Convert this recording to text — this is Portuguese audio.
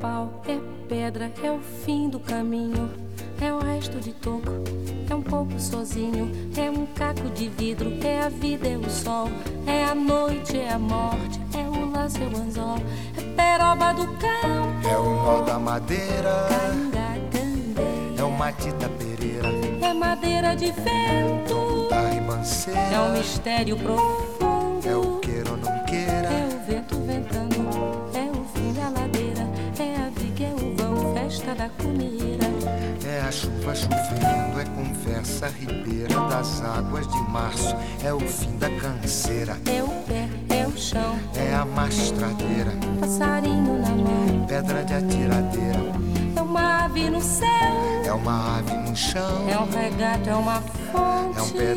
pau, é pedra, é o fim do caminho. É o resto de toco, é um pouco sozinho. É um caco de vidro, é a vida, é o sol. É a noite, é a morte, é o laço, é o anzol. É peroba do campo, é o nó da madeira, Caingá-Candê. é o Matita Pereira, É madeira de vento, da ribanceira, é um mistério profundo. é o queira ou não queira, é o vento ventando, é o fim da ladeira. É a viga, é o vão, festa da comida. é a chuva chovendo, é conversa ribeira das águas de março, é o fim da canseira, É o pé, é o chão, é a mastradeira, passarinho na mão. pedra de atiradeira, É uma ave no céu, é uma ave no chão, é um regato, é uma fonte. é um pedaço